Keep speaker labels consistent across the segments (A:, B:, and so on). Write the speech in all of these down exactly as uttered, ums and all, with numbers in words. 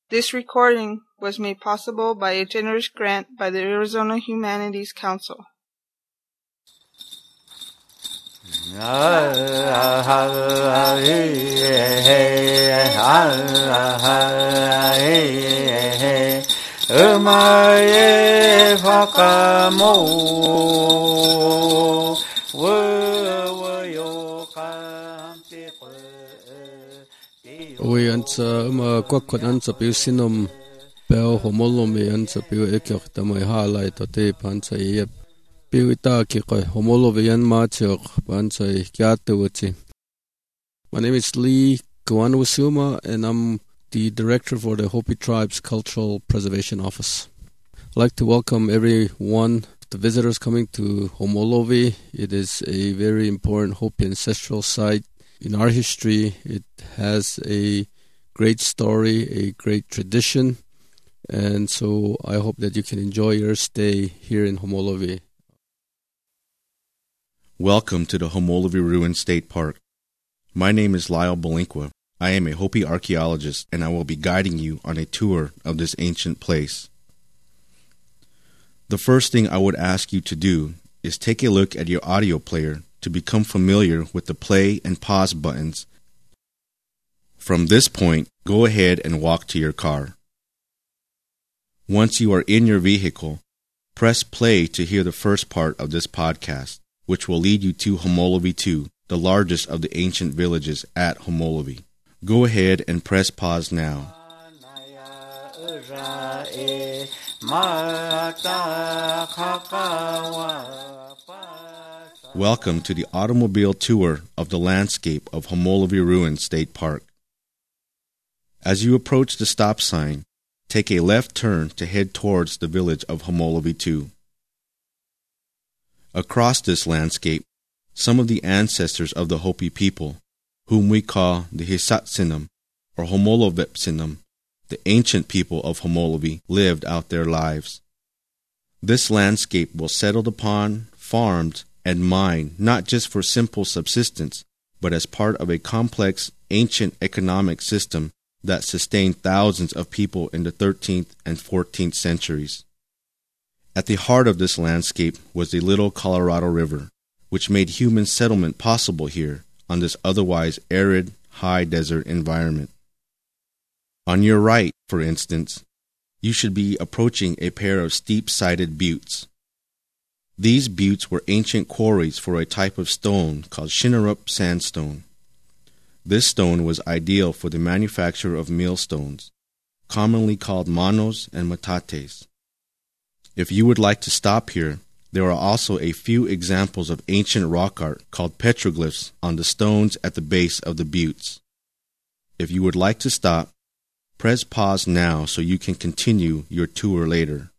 A: This recording was made possible by a generous grant by the Arizona Humanities Council.
B: We answer uma kwakwan answer piu sinom peo homolomi answer piu ekyok tamai halai to te pansa yep piu ita ki ko homolomi yan machok pansa kyatuchi. My name is Lee Gwanwasuma and I'm the director for the Hopi Tribes Cultural Preservation Office. I'd like to welcome everyone, the visitors coming to Homolovi. It is a very important Hopi ancestral site. In our history, it has a great story, a great tradition, and so I hope that you can enjoy your stay here in Homolovi.
C: Welcome to the Homolovi Ruin State Park. My name is Lyle Bolinkwa. I am a Hopi archaeologist, and I will be guiding you on a tour of this ancient place. The first thing I would ask you to do is take a look at your audio player to become familiar with the play and pause buttons. From this point, go ahead and walk to your car. Once you are in your vehicle, press play to hear the first part of this podcast, which will lead you to Homolovi two, the largest of the ancient villages at Homolovi. Go ahead and press pause now. Welcome to the automobile tour of the landscape of Homolovi Ruin State Park. As you approach the stop sign, take a left turn to head towards the village of Homolovi two. Across this landscape, some of the ancestors of the Hopi people, whom we call the Hisatsinam or Homolovepsinam, the ancient people of Homolovi, lived out their lives. This landscape was settled upon, farmed, and mined not just for simple subsistence, but as part of a complex, ancient economic system that sustained thousands of people in the thirteenth and fourteenth centuries. At the heart of this landscape was the Little Colorado River, which made human settlement possible here on this otherwise arid, high desert environment. On your right, for instance, you should be approaching a pair of steep-sided buttes. These buttes were ancient quarries for a type of stone called Shinnerup sandstone. This stone was ideal for the manufacture of millstones, commonly called manos and matates. If you would like to stop here, there are also a few examples of ancient rock art called petroglyphs on the stones at the base of the buttes. If you would like to stop, press pause now so you can continue your tour later.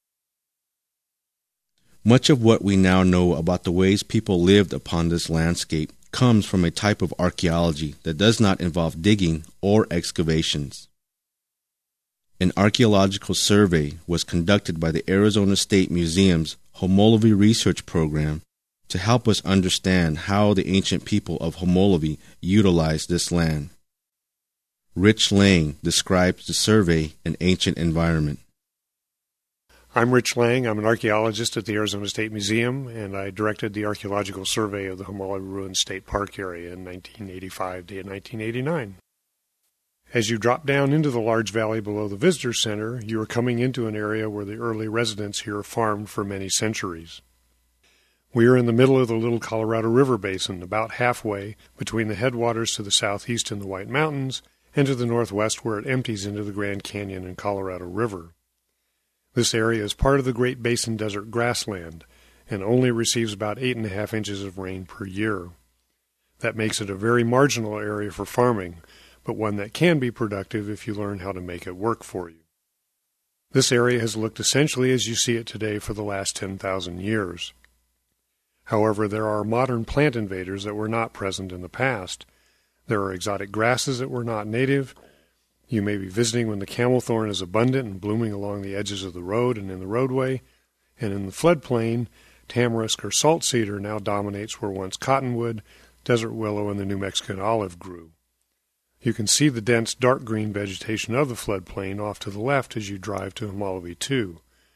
C: Much of what we now know about the ways people lived upon this landscape comes from a type of archaeology that does not involve digging or excavations. An archaeological survey was conducted by the Arizona State Museum's Homolovi Research Program to help us understand how the ancient people of Homolovi utilized this land. Rich Lang describes the survey and ancient environment.
D: I'm Rich Lang. I'm an archaeologist at the Arizona State Museum, and I directed the archaeological survey of the Homolovi Ruin State Park area in nineteen eighty-five to nineteen eighty-nine. As you drop down into the large valley below the visitor center, you are coming into an area where the early residents here farmed for many centuries. We are in the middle of the Little Colorado River basin, about halfway between the headwaters to the southeast in the White Mountains and to the northwest where it empties into the Grand Canyon and Colorado River. This area is part of the Great Basin Desert grassland and only receives about eight and a half inches of rain per year. That makes it a very marginal area for farming, but one that can be productive if you learn how to make it work for you. This area has looked essentially as you see it today for the last ten thousand years. However, there are modern plant invaders that were not present in the past. There are exotic grasses that were not native. You may be visiting when the camel thorn is abundant and blooming along the edges of the road and in the roadway, and in the floodplain, tamarisk or salt cedar now dominates where once cottonwood, desert willow, and the New Mexican olive grew. You can see the dense dark green vegetation of the floodplain off to the left as you drive to Homolovi two.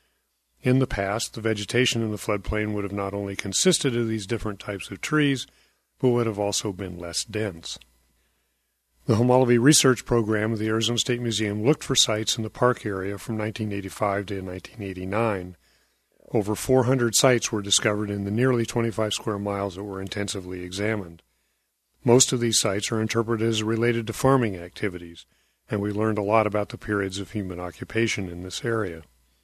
D: In the past, the vegetation in the floodplain would have not only consisted of these different types of trees, but would have also been less dense. The Homolovi Research Program of the Arizona State Museum looked for sites in the park area from nineteen eighty-five to nineteen eighty-nine. Over four hundred sites were discovered in the nearly twenty-five square miles that were intensively examined. Most of these sites are interpreted as related to farming activities, and we learned a lot about the periods of human occupation in this area.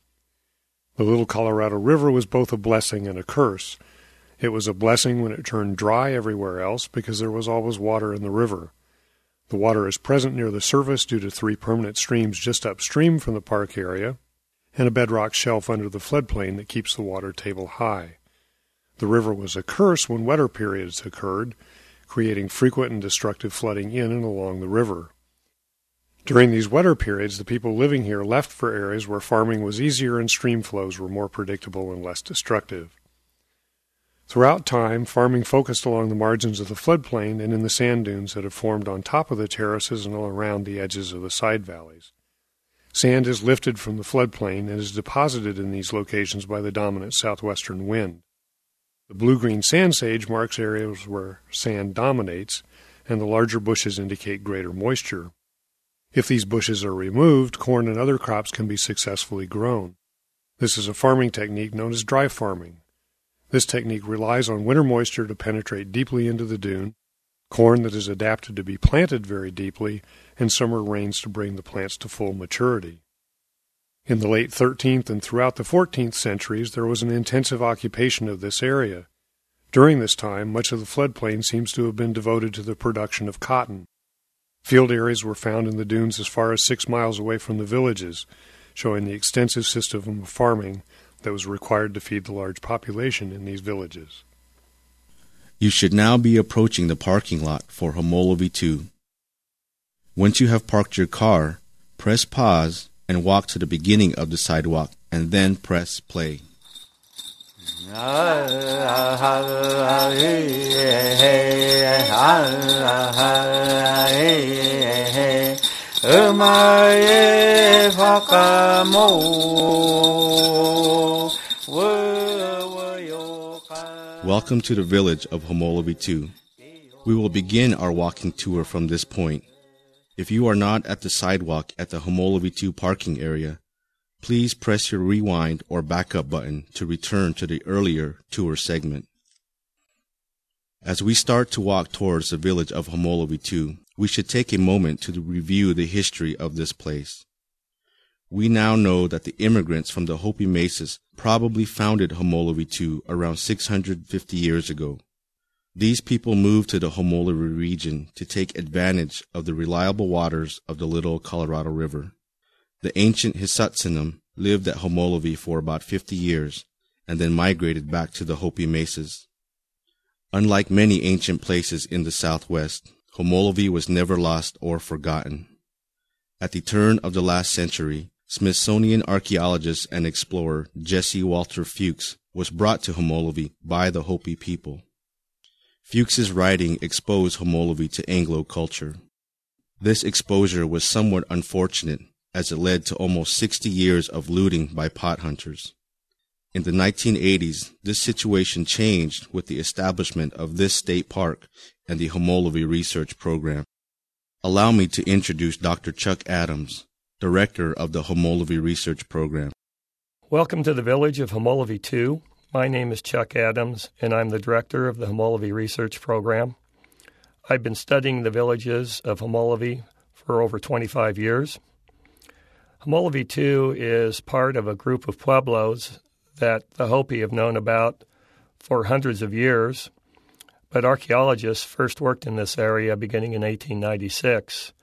D: The Little Colorado River was both a blessing and a curse. It was a blessing when it turned dry everywhere else because there was always water in the river. The water is present near the surface due to three permanent streams just upstream from the park area and a bedrock shelf under the floodplain that keeps the water table high. The river was a curse when wetter periods occurred, creating frequent and destructive flooding in and along the river. During these wetter periods, the people living here left for areas where farming was easier and stream flows were more predictable and less destructive. Throughout time, farming focused along the margins of the floodplain and in the sand dunes that have formed on top of the terraces and all around the edges of the side valleys. Sand is lifted from the floodplain and is deposited in these locations by the dominant southwestern wind. The blue-green sand sage marks areas where sand dominates, and the larger bushes indicate greater moisture. If these bushes are removed, corn and other crops can be successfully grown. This is a farming technique known as dry farming. This technique relies on winter moisture to penetrate deeply into the dune, corn that is adapted to be planted very deeply, and summer rains to bring the plants to full maturity. In the late thirteenth and throughout the fourteenth centuries, there was an intensive occupation of this area. During this time, much of the floodplain seems to have been devoted to the production of cotton. Field areas were found in the dunes as far as six miles away from the villages, showing the extensive system of farming that was required to feed the large population in these villages.
C: You should now be approaching the parking lot for Homolovi two. Once you have parked your car, press pause and walk to the beginning of the sidewalk and then press play. Welcome to the village of Homolovi two. We will begin our walking tour from this point. If you are not at the sidewalk at the Homolovi two parking area, please press your rewind or backup button to return to the earlier tour segment. As we start to walk towards the village of Homolovi two, we should take a moment to review the history of this place. We now know that the immigrants from the Hopi Mesas probably founded Homolovi two around six hundred fifty years ago. These people moved to the Homolovi region to take advantage of the reliable waters of the Little Colorado River. The ancient Hisatsinim lived at Homolovi for about fifty years and then migrated back to the Hopi Mesas. Unlike many ancient places in the Southwest, Homolovi was never lost or forgotten. At the turn of the last century, Smithsonian archaeologist and explorer Jesse Walter Fuchs was brought to Homolovi by the Hopi people. Fuchs's writing exposed Homolovi to Anglo culture. This exposure was somewhat unfortunate as it led to almost sixty years of looting by pot hunters. In the nineteen eighties, this situation changed with the establishment of this state park and the Homolovi Research Program. Allow me to introduce Doctor Chuck Adams, Director of the Homolovi Research Program.
E: Welcome to the village of Homolovi two. My name is Chuck Adams, and I'm the Director of the Homolovi Research Program. I've been studying the villages of Homolovi for over twenty-five years. Homolovi two is part of a group of pueblos that the Hopi have known about for hundreds of years, but archaeologists first worked in this area beginning in eighteen ninety-six.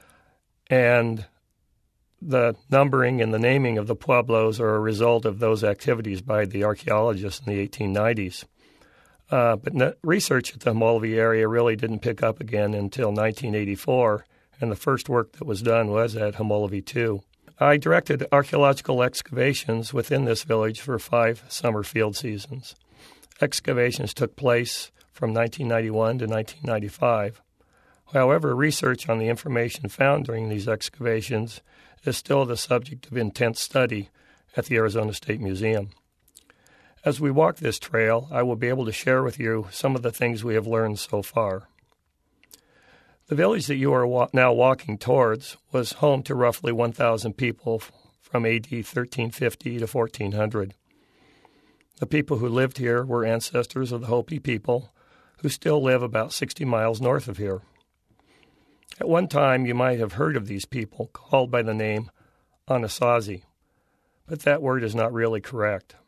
E: And the numbering and the naming of the pueblos are a result of those activities by the archaeologists in the eighteen nineties. Uh, but no, research at the Homolovi area really didn't pick up again until nineteen eighty-four, and the first work that was done was at Homolovi two. I directed archaeological excavations within this village for five summer field seasons. Excavations took place from nineteen ninety-one to nineteen ninety-five. However, research on the information found during these excavations is still the subject of intense study at the Arizona State Museum. As we walk this trail, I will be able to share with you some of the things we have learned so far. The village that you are wa- now walking towards was home to roughly one thousand people from A D thirteen fifty to fourteen hundred. The people who lived here were ancestors of the Hopi people, who still live about sixty miles north of here. At one time, you might have heard of these people, called by the name Anasazi, but that word is not really correct.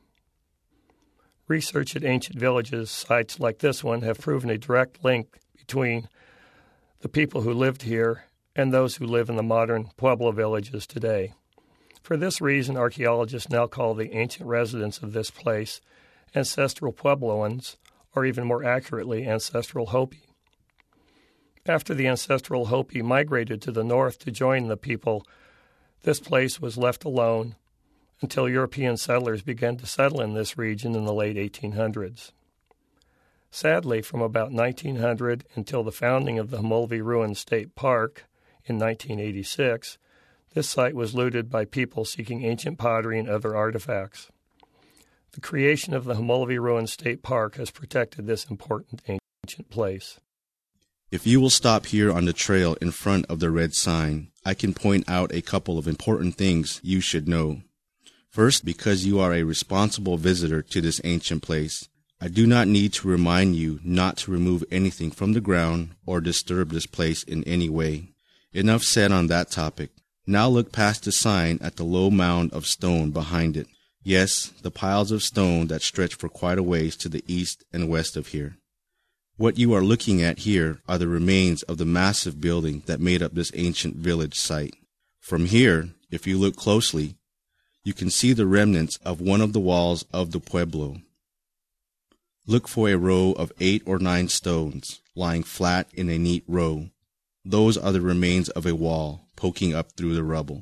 E: Research at ancient villages, sites like this one, have proven a direct link between the people who lived here and those who live in the modern Pueblo villages today. For this reason, archaeologists now call the ancient residents of this place ancestral Puebloans, or even more accurately, ancestral Hopi. After the ancestral Hopi migrated to the north to join the people, this place was left alone until European settlers began to settle in this region in the late eighteen hundreds. Sadly, from about nineteen hundred until the founding of the Homolvi Ruins State Park in nineteen eighty-six, this site was looted by people seeking ancient pottery and other artifacts. The creation of the Homolvi Ruins State Park has protected this important ancient place.
C: If you will stop here on the trail in front of the red sign, I can point out a couple of important things you should know. First, because you are a responsible visitor to this ancient place, I do not need to remind you not to remove anything from the ground or disturb this place in any way. Enough said on that topic. Now look past the sign at the low mound of stone behind it. Yes, the piles of stone that stretch for quite a ways to the east and west of here. What you are looking at here are the remains of the massive building that made up this ancient village site. From here, if you look closely, you can see the remnants of one of the walls of the pueblo. Look for a row of eight or nine stones lying flat in a neat row. Those are the remains of a wall poking up through the rubble.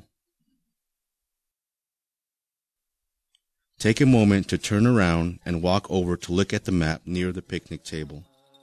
C: Take a moment to turn around and walk over to look at the map near the picnic table.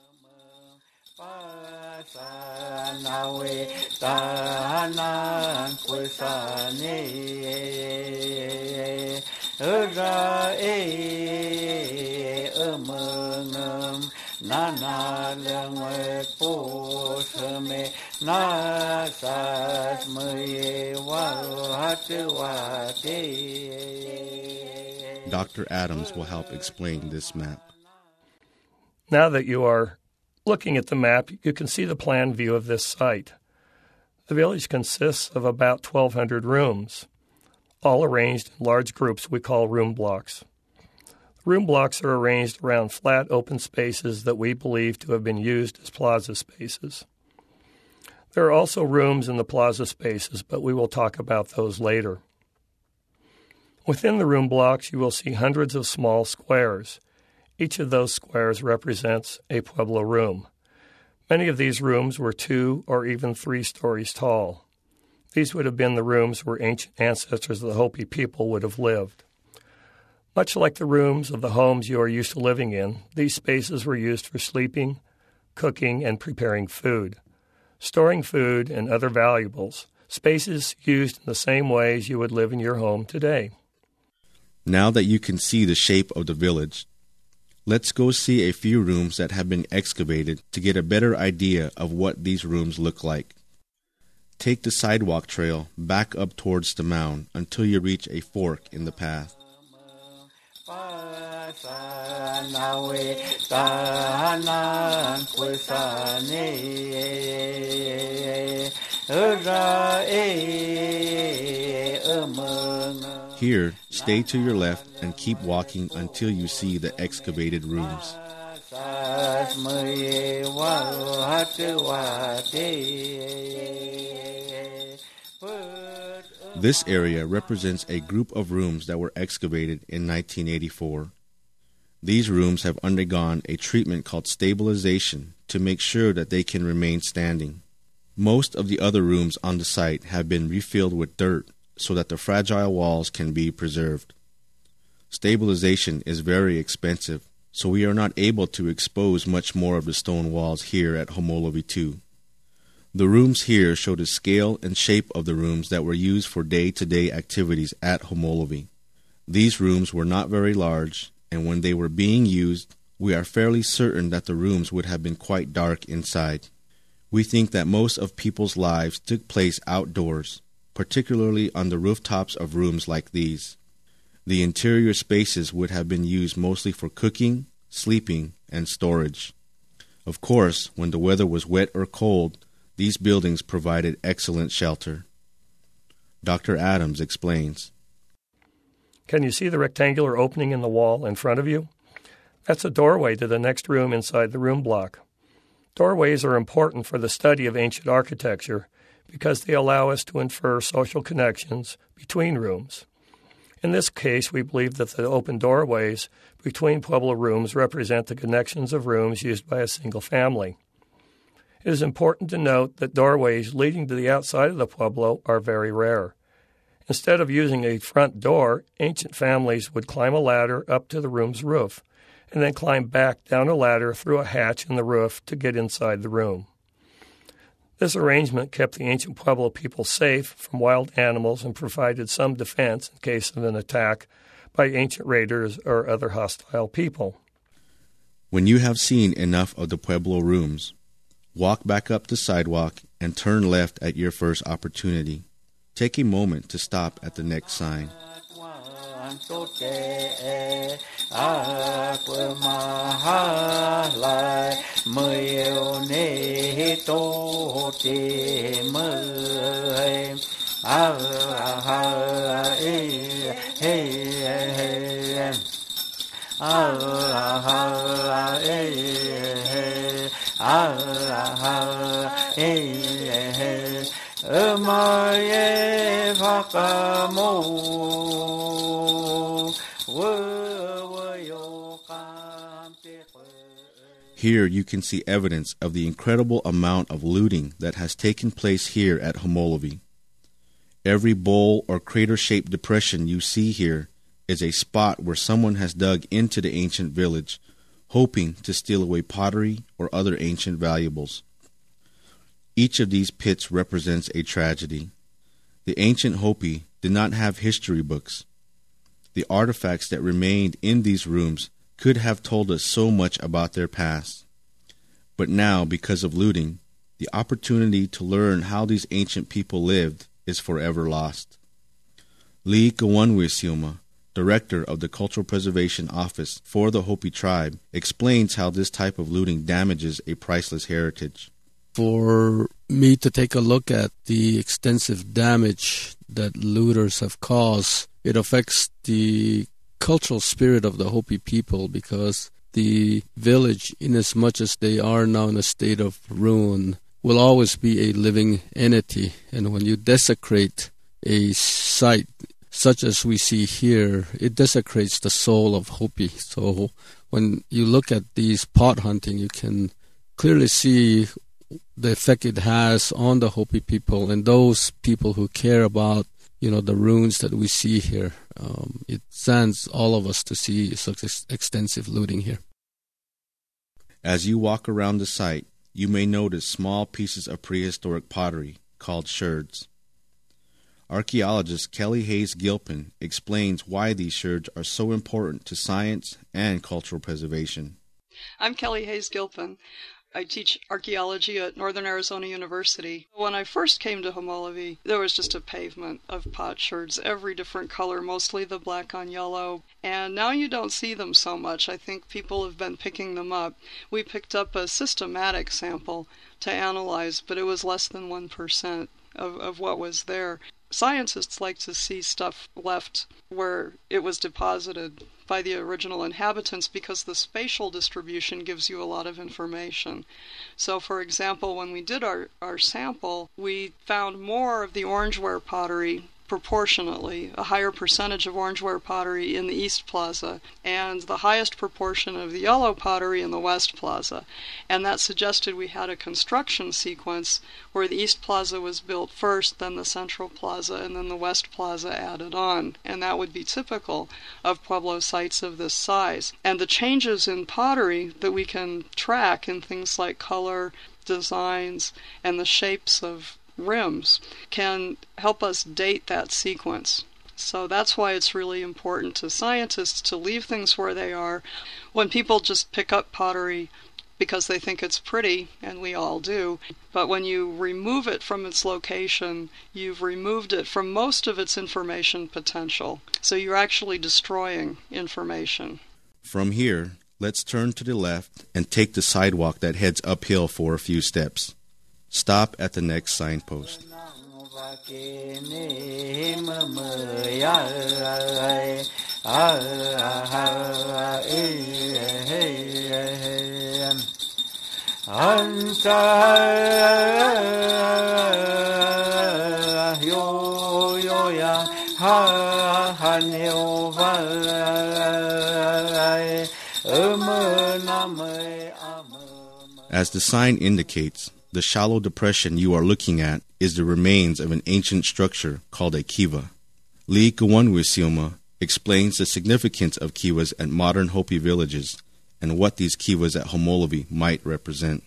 C: Doctor Adams will help explain this map.
E: Now that you are looking at the map, you can see the plan view of this site. The village consists of about twelve hundred rooms, all arranged in large groups we call room blocks. The room blocks are arranged around flat open spaces that we believe to have been used as plaza spaces. There are also rooms in the plaza spaces, but we will talk about those later. Within the room blocks, you will see hundreds of small squares. Each of those squares represents a Pueblo room. Many of these rooms were two or even three stories tall. These would have been the rooms where ancient ancestors of the Hopi people would have lived. Much like the rooms of the homes you are used to living in, these spaces were used for sleeping, cooking, and preparing food, storing food and other valuables, spaces used in the same ways you would live in your home today.
C: Now that you can see the shape of the village, let's go see a few rooms that have been excavated to get a better idea of what these rooms look like. Take the sidewalk trail back up towards the mound until you reach a fork in the path. Here, stay to your left and keep walking until you see the excavated rooms. This area represents a group of rooms that were excavated in nineteen eighty-four. These rooms have undergone a treatment called stabilization to make sure that they can remain standing. Most of the other rooms on the site have been refilled with dirt so that the fragile walls can be preserved. Stabilization is very expensive, so we are not able to expose much more of the stone walls here at Homolvi two. The rooms here show the scale and shape of the rooms that were used for day-to-day activities at Homolovi. These rooms were not very large, and when they were being used, we are fairly certain that the rooms would have been quite dark inside. We think that most of people's lives took place outdoors, particularly on the rooftops of rooms like these. The interior spaces would have been used mostly for cooking, sleeping, and storage. Of course, when the weather was wet or cold, these buildings provided excellent shelter. Doctor Adams explains.
E: Can you see the rectangular opening in the wall in front of you? That's a doorway to the next room inside the room block. Doorways are important for the study of ancient architecture because they allow us to infer social connections between rooms. In this case, we believe that the open doorways between Pueblo rooms represent the connections of rooms used by a single family. It is important to note that doorways leading to the outside of the Pueblo are very rare. Instead of using a front door, ancient families would climb a ladder up to the room's roof and then climb back down a ladder through a hatch in the roof to get inside the room. This arrangement kept the ancient Pueblo people safe from wild animals and provided some defense in case of an attack by ancient raiders or other hostile people.
C: When you have seen enough of the Pueblo rooms, walk back up the sidewalk and turn left at your first opportunity. Take a moment to stop at the next sign. Here you can see evidence of the incredible amount of looting that has taken place here at Homolovi. Every bowl or crater-shaped depression you see here is a spot where someone has dug into the ancient village, hoping to steal away pottery or other ancient valuables. Each of these pits represents a tragedy. The ancient Hopi did not have history books. The artifacts that remained in these rooms could have told us so much about their past. But now, because of looting, the opportunity to learn how these ancient people lived is forever lost. Lee Kawanwisilma, director of the Cultural Preservation Office for the Hopi tribe, explains how this type of looting damages a priceless heritage.
B: For me to take a look at the extensive damage that looters have caused, it affects the cultural spirit of the Hopi people, because the village, inasmuch as they are now in a state of ruin, will always be a living entity. And when you desecrate a site such as we see here, it desecrates the soul of Hopi. So when you look at these pot hunting, you can clearly see the effect it has on the Hopi people and those people who care about, you know, the ruins that we see here. Um, it saddens all of us to see such ex- extensive looting here.
C: As you walk around the site, you may notice small pieces of prehistoric pottery called sherds. Archaeologist Kelly Hayes Gilpin explains why these sherds are so important to science and cultural preservation.
F: I'm Kelly Hayes Gilpin. I teach archaeology at Northern Arizona University. When I first came to Homolovi, there was just a pavement of potsherds, every different color, mostly the black on yellow. And now you don't see them so much. I think people have been picking them up. We picked up a systematic sample to analyze, but it was less than one percent of, of what was there. Scientists like to see stuff left where it was deposited by the original inhabitants because the spatial distribution gives you a lot of information. So, for example, when we did our, our sample, we found more of the orangeware pottery proportionately, a higher percentage of orangeware pottery in the East Plaza, and the highest proportion of the yellow pottery in the West Plaza. And that suggested we had a construction sequence where the East Plaza was built first, then the Central Plaza, and then the West Plaza added on. And that would be typical of Pueblo sites of this size. And the changes in pottery that we can track in things like color designs and the shapes of rims can help us date that sequence. So that's why it's really important to scientists to leave things where they are. When people just pick up pottery because they think it's pretty, and we all do, but when you remove it from its location, you've removed it from most of its information potential. So you're actually destroying information.
C: From here, let's turn to the left and take the sidewalk that heads uphill for a few steps. Stop at the next signpost. As the sign indicates, the shallow depression you are looking at is the remains of an ancient structure called a kiva. Lee Kawanwisilma explains the significance of kivas at modern Hopi villages and what these kivas at Homolovi might represent.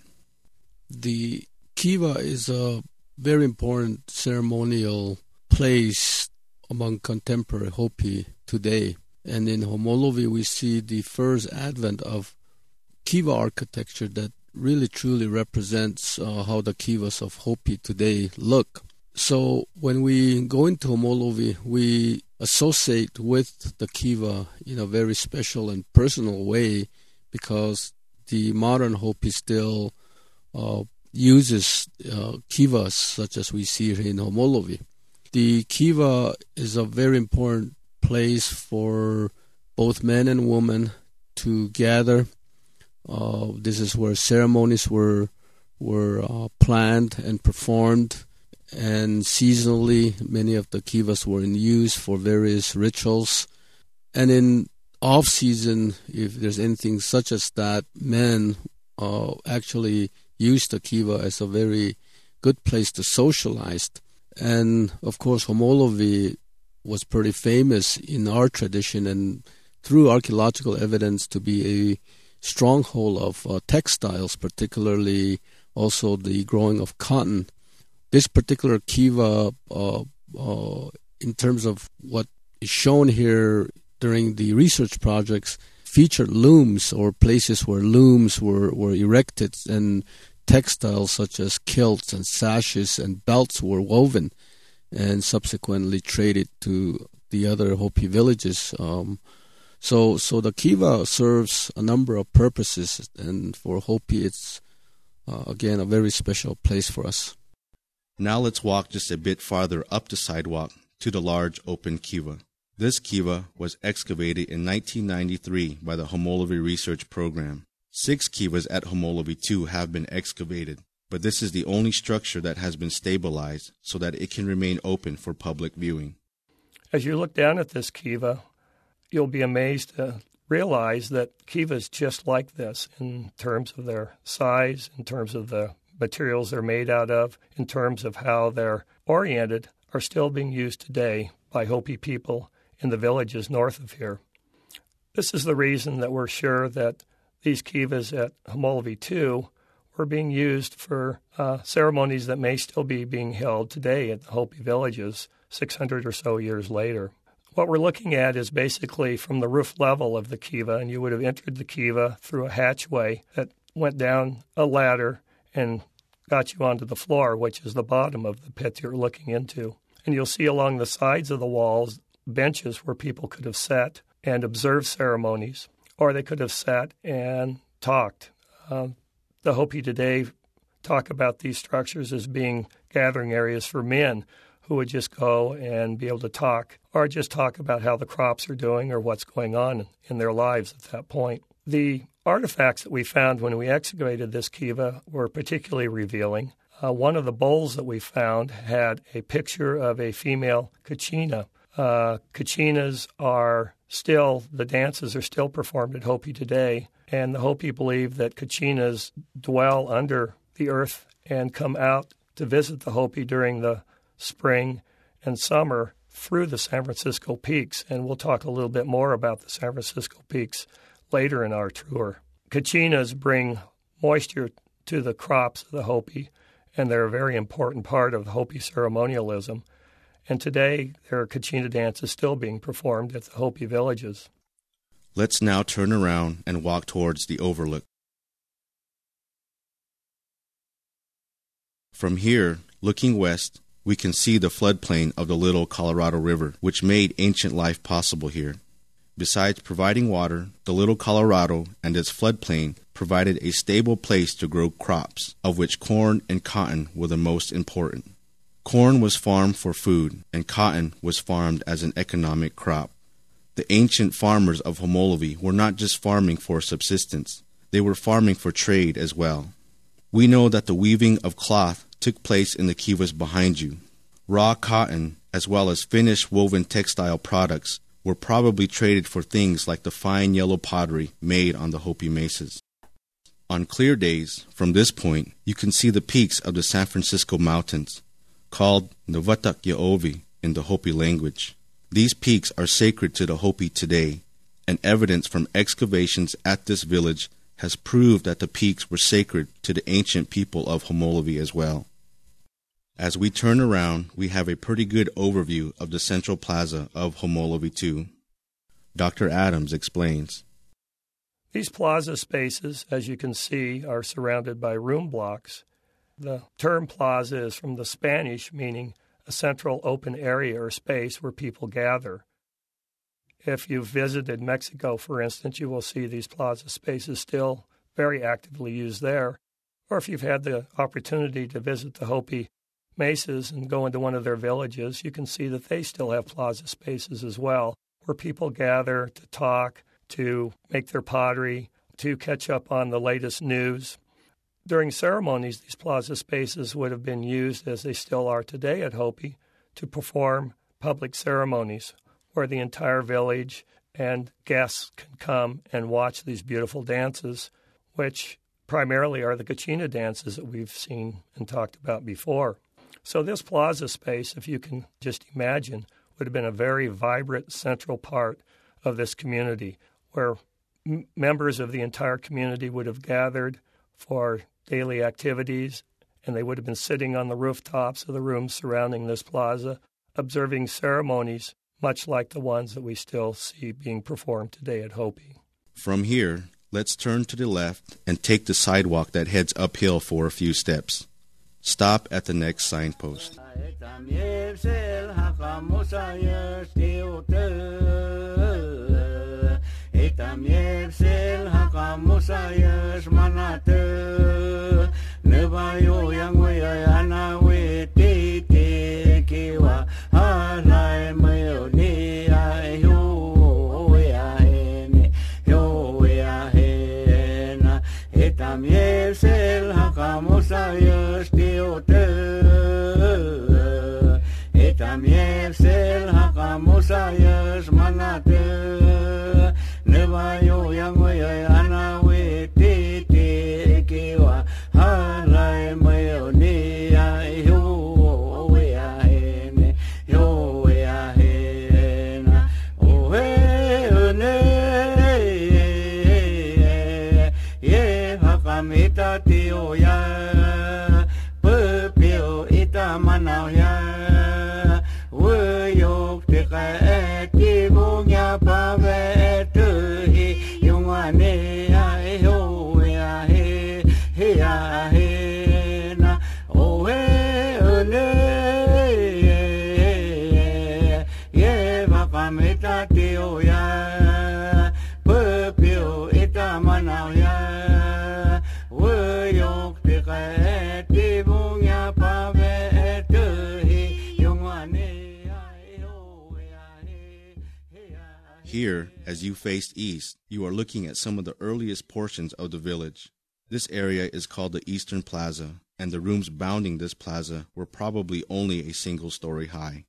B: The kiva is a very important ceremonial place among contemporary Hopi today. And in Homolovi, we see the first advent of kiva architecture that really truly represents uh, how the kivas of Hopi today look. So when we go into Homolovi, we associate with the kiva in a very special and personal way because the modern Hopi still uh, uses uh, kivas such as we see here in Homolovi. The kiva is a very important place for both men and women to gather. Uh, this is where ceremonies were were uh, planned and performed, and seasonally many of the kivas were in use for various rituals. And in off-season, if there's anything such as that, men uh, actually use the kiva as a very good place to socialize. And of course, Homolovi was pretty famous in our tradition and through archaeological evidence to be a stronghold of uh, textiles, particularly also the growing of cotton. This particular kiva, uh, uh, in terms of what is shown here during the research projects, featured looms or places where looms were, were erected and textiles such as kilts and sashes and belts were woven and subsequently traded to the other Hopi villages. Um, So, so the kiva serves a number of purposes, and for Hopi, it's uh, again a very special place for us.
C: Now let's walk just a bit farther up the sidewalk to the large open kiva. This kiva was excavated in nineteen ninety-three by the Homolovi Research Program. Six kivas at Homolovi too have been excavated, but this is the only structure that has been stabilized so that it can remain open for public viewing.
E: As you look down at this kiva, you'll be amazed to realize that kivas just like this in terms of their size, in terms of the materials they're made out of, in terms of how they're oriented, are still being used today by Hopi people in the villages north of here. This is the reason that we're sure that these kivas at Homolovi two were being used for uh, ceremonies that may still be being held today at the Hopi villages six hundred or so years later. What we're looking at is basically from the roof level of the kiva, and you would have entered the kiva through a hatchway that went down a ladder and got you onto the floor, which is the bottom of the pit you're looking into. And you'll see along the sides of the walls benches where people could have sat and observed ceremonies, or they could have sat and talked. Uh, the Hopi today talk about these structures as being gathering areas for men who would just go and be able to talk, or just talk about how the crops are doing or what's going on in their lives at that point. The artifacts that we found when we excavated this kiva were particularly revealing. Uh, one of the bowls that we found had a picture of a female kachina. Uh, kachinas are still, the dances are still performed at Hopi today, and the Hopi believe that kachinas dwell under the earth and come out to visit the Hopi during the spring and summer through the San Francisco Peaks, and we'll talk a little bit more about the San Francisco Peaks later in our tour. Kachinas bring moisture to the crops of the Hopi, and they're a very important part of Hopi ceremonialism. And today, there are Kachina dances still being performed at the Hopi villages.
C: Let's now turn around and walk towards the overlook. From here, looking west, we can see the floodplain of the Little Colorado River, which made ancient life possible here. Besides providing water, the Little Colorado and its floodplain provided a stable place to grow crops, of which corn and cotton were the most important. Corn was farmed for food, and cotton was farmed as an economic crop. The ancient farmers of Homolovi were not just farming for subsistence, they were farming for trade as well. We know that the weaving of cloth took place in the kivas behind you. Raw cotton, as well as finished woven textile products, were probably traded for things like the fine yellow pottery made on the Hopi mesas. On clear days, from this point, you can see the peaks of the San Francisco Mountains, called Navatak Yaovi in the Hopi language. These peaks are sacred to the Hopi today, and evidence from excavations at this village has proved that the peaks were sacred to the ancient people of Homolovi as well. As we turn around, we have a pretty good overview of the central plaza of Homolovi two. Doctor Adams explains.
E: These plaza spaces, as you can see, are surrounded by room blocks. The term plaza is from the Spanish, meaning a central open area or space where people gather. If you've visited Mexico, for instance, you will see these plaza spaces still very actively used there. Or if you've had the opportunity to visit the Hopi mesas and go into one of their villages, you can see that they still have plaza spaces as well, where people gather to talk, to make their pottery, to catch up on the latest news. During ceremonies, these plaza spaces would have been used, as they still are today at Hopi, to perform public ceremonies, where the entire village and guests can come and watch these beautiful dances, which primarily are the Kachina dances that we've seen and talked about before. So this plaza space, if you can just imagine, would have been a very vibrant central part of this community, where m- members of the entire community would have gathered for daily activities, and they would have been sitting on the rooftops of the rooms surrounding this plaza, observing ceremonies much like the ones that we still see being performed today at Hopi.
C: From here, let's turn to the left and take the sidewalk that heads uphill for a few steps. Stop at the next signpost. Here, as you face east, you are looking at some of the earliest portions of the village. This area is called the Eastern Plaza, and the rooms bounding this plaza were probably only a single story high.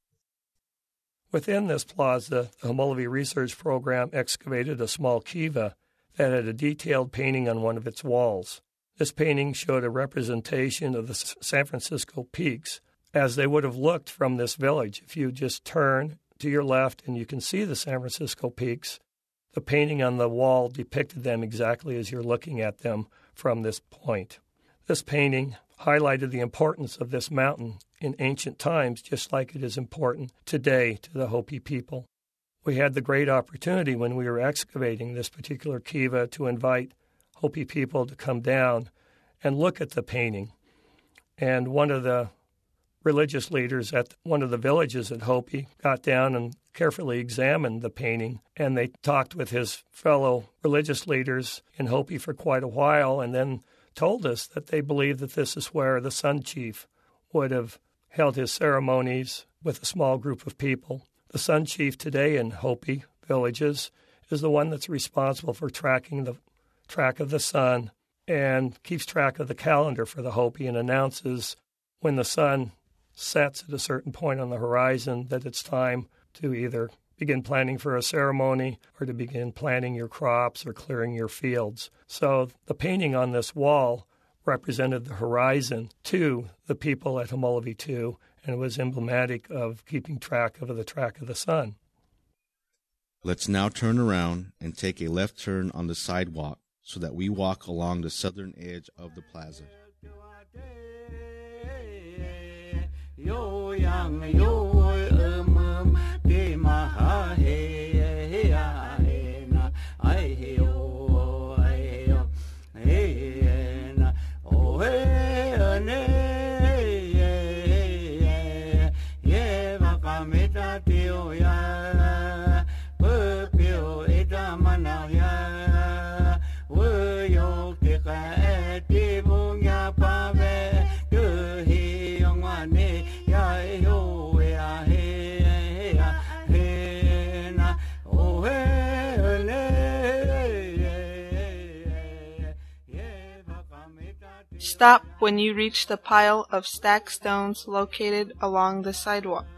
E: Within this plaza, the Homolovi Research Program excavated a small kiva that had a detailed painting on one of its walls. This painting showed a representation of the San Francisco peaks as they would have looked from this village. If you just turn to your left and you can see the San Francisco peaks, the painting on the wall depicted them exactly as you're looking at them from this point. This painting highlighted the importance of this mountain in ancient times, just like it is important today to the Hopi people. We had the great opportunity when we were excavating this particular kiva to invite Hopi people to come down and look at the painting. And one of the religious leaders at one of the villages at Hopi got down and carefully examined the painting, and they talked with his fellow religious leaders in Hopi for quite a while, and then told us that they believed that this is where the Sun Chief would have held his ceremonies with a small group of people. The Sun Chief today in Hopi villages is the one that's responsible for tracking the track of the sun and keeps track of the calendar for the Hopi and announces when the sun sets at a certain point on the horizon that it's time to either begin planning for a ceremony or to begin planting your crops or clearing your fields. So the painting on this wall represented the horizon to the people at Homolovi two, and it was emblematic of keeping track of the track of the sun.
C: Let's now turn around and take a left turn on the sidewalk so that we walk along the southern edge of the plaza. Yo yang yo um um de ma ha he he a na ai he o ai yo he na o he ne ye ye va ka me ta te o ya pe pe o e ta mana ya wo yo te ka te bo nya pa ve de he yong wa ne
A: Stop when you reach the pile of stacked stones located along the sidewalk.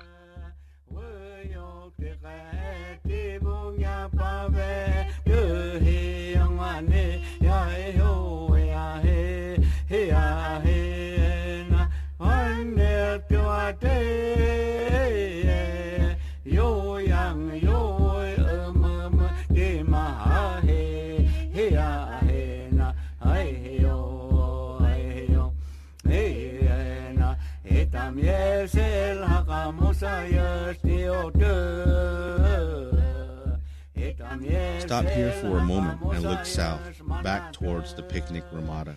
C: Stop here for a moment and look south, back towards the picnic Ramada.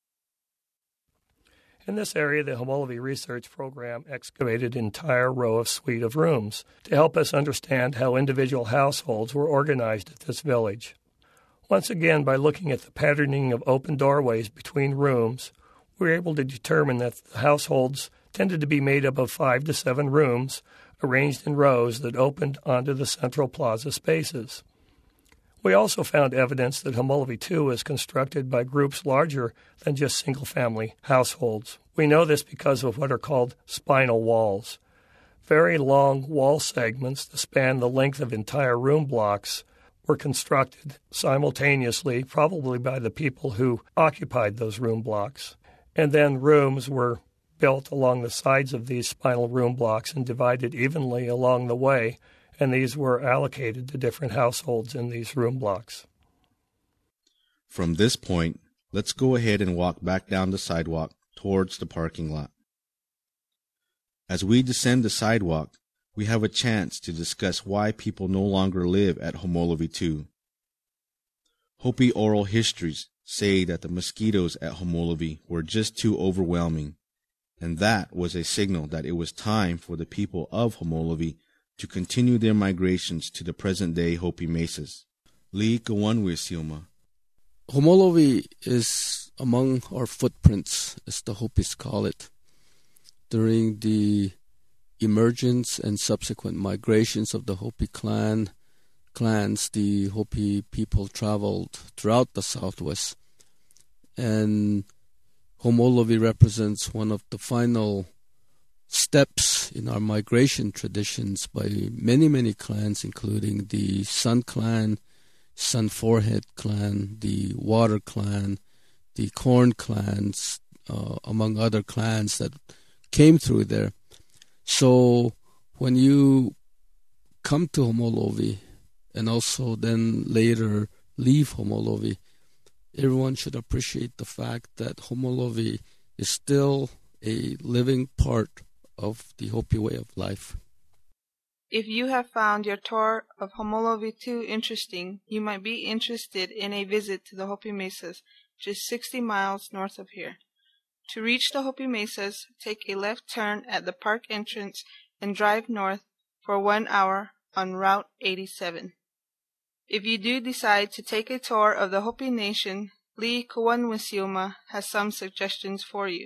E: In this area, the Homolovi Research Program excavated an entire row of suite of rooms to help us understand how individual households were organized at this village. Once again, by looking at the patterning of open doorways between rooms, we were able to determine that the households tended to be made up of five to seven rooms arranged in rows that opened onto the central plaza spaces. We also found evidence that Homolovi two is constructed by groups larger than just single-family households. We know this because of what are called spinal walls. Very long wall segments that span the length of entire room blocks were constructed simultaneously, probably by the people who occupied those room blocks. And then rooms were built along the sides of these spinal room blocks and divided evenly along the way, and these were allocated to different households in these room blocks.
C: From this point, let's go ahead and walk back down the sidewalk towards the parking lot. As we descend the sidewalk, we have a chance to discuss why people no longer live at Homolovi two. Hopi oral histories say that the mosquitoes at Homolovi were just too overwhelming, and that was a signal that it was time for the people of Homolovi to continue their migrations to the present-day Hopi mesas. Li Kawanwe Silma.
B: Homolovi is among our footprints, as the Hopis call it. During the emergence and subsequent migrations of the Hopi clan, clans, the Hopi people traveled throughout the Southwest, and Homolovi represents one of the final steps in our migration traditions by many, many clans, including the Sun Clan, Sun Forehead Clan, the Water Clan, the Corn Clans, uh, among other clans that came through there. So when you come to Homolovi and also then later leave Homolovi, everyone should appreciate the fact that Homolovi is still a living part of the Hopi way of life.
A: If you have found your tour of Homolovi two interesting, you might be interested in a visit to the Hopi Mesas, just sixty miles north of here. To reach the Hopi Mesas, take a left turn at the park entrance and drive north for one hour on Route eighty-seven. If you do decide to take a tour of the Hopi Nation, Lee Kuanwisioma has some suggestions for you.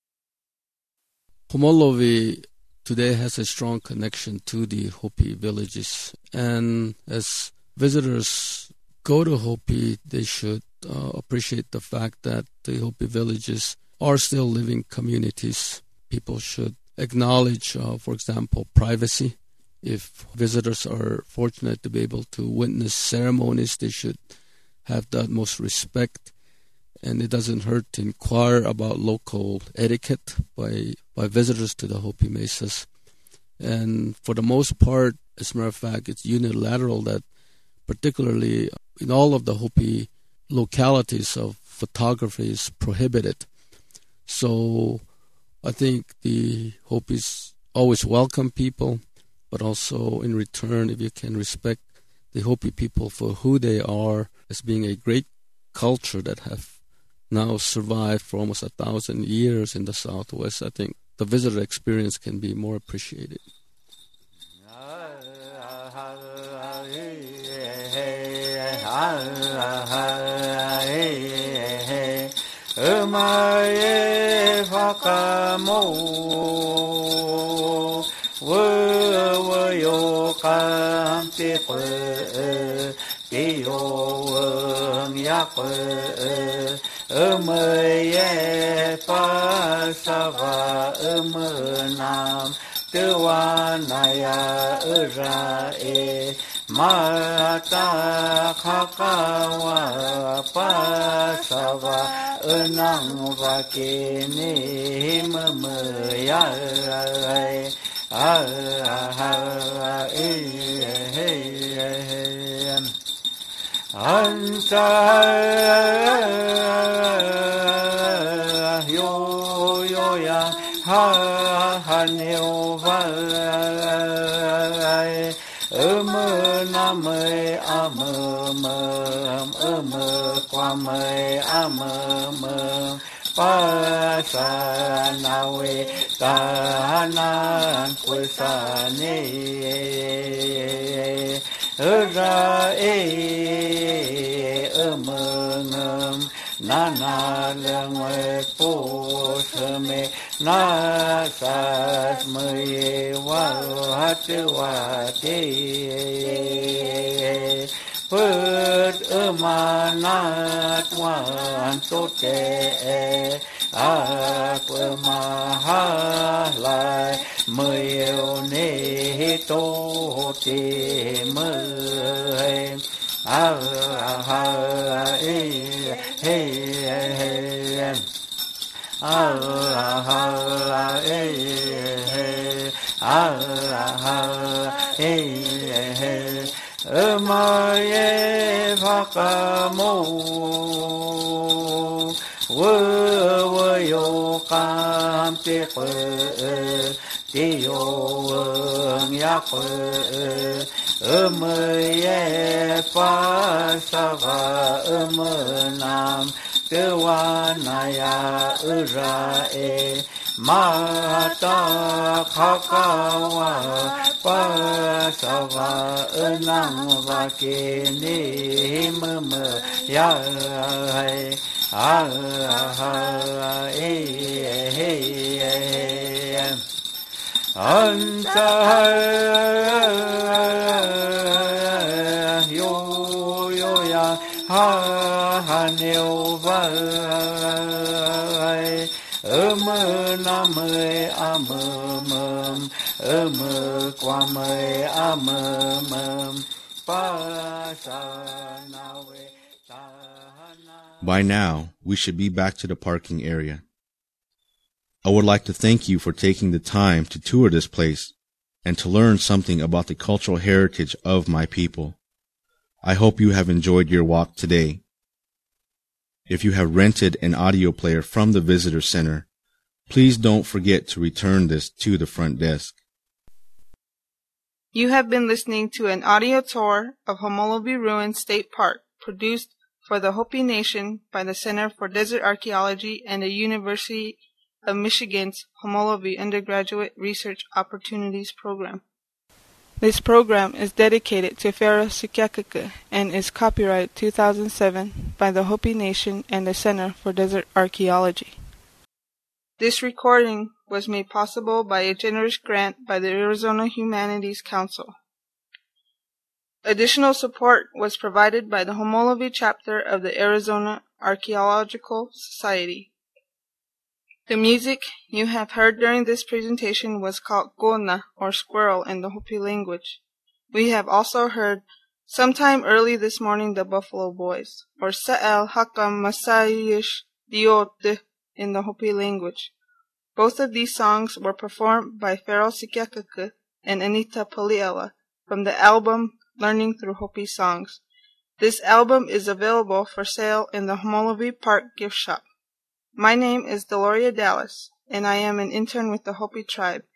B: Homolovi today has a strong connection to the Hopi villages, and as visitors go to Hopi, they should uh, appreciate the fact that the Hopi villages are still living communities. People should acknowledge, uh, for example, privacy. If visitors are fortunate to be able to witness ceremonies, they should have the utmost respect, and it doesn't hurt to inquire about local etiquette by, by visitors to the Hopi Mesas. And for the most part, as a matter of fact, it's unilateral that particularly in all of the Hopi localities of photography is prohibited. So I think the Hopis always welcome people, but also in return, if you can respect the Hopi people for who they are as being a great culture that have now survived for almost a thousand years in the Southwest, I think the visitor experience can be more appreciated.
G: Ömöje pasava ömönam tuanaya urae mata kakawa pasava önang vakini mömöya ah ah eh Anta yo yo ya ha ha neo vai um nam am am um kwam am pa sa na we ta na kusane Ra e amangam nana langwe posame na sas me wat wate put amanat wan sote Akmahalai mười ni tô ti mười a ha e he a ha e a ha e ma ye vakamo wo wo yo kam te te yo ya ko um ye pa sa va um nam te wa na ya ra e ma ta kha ka wa pa sa va nam va ke ni m ya hai ah ah eh eh anta yo yo ya ha ha neo vai um nam am um kwam am pa sa na we ta.
C: By now, we should be back to the parking area. I would like to thank you for taking the time to tour this place and to learn something about the cultural heritage of my people. I hope you have enjoyed your walk today. If you have rented an audio player from the visitor center, please don't forget to return this to the front desk.
A: You have been listening to an audio tour of Homolovi Ruins State Park, produced for the Hopi Nation by the Center for Desert Archaeology and the University of Michigan's Homolovi Undergraduate Research Opportunities Program. This program is dedicated to Pharaoh Sikiakaka and is copyright two thousand seven by the Hopi Nation and the Center for Desert Archaeology. This recording was made possible by a generous grant by the Arizona Humanities Council. Additional support was provided by the Homolovi chapter of the Arizona Archaeological Society. The music you have heard during this presentation was called Gona, or squirrel, in the Hopi language. We have also heard Sometime Early This Morning the Buffalo Boys, or Sa'el Hakam Masayish Diote in the Hopi language. Both of these songs were performed by Pharaoh Sikiakaka and Anita Poliela from the album Learning Through Hopi Songs. This album is available for sale in the Homolovi Park gift shop. My name is Deloria Dallas, and I am an intern with the Hopi tribe.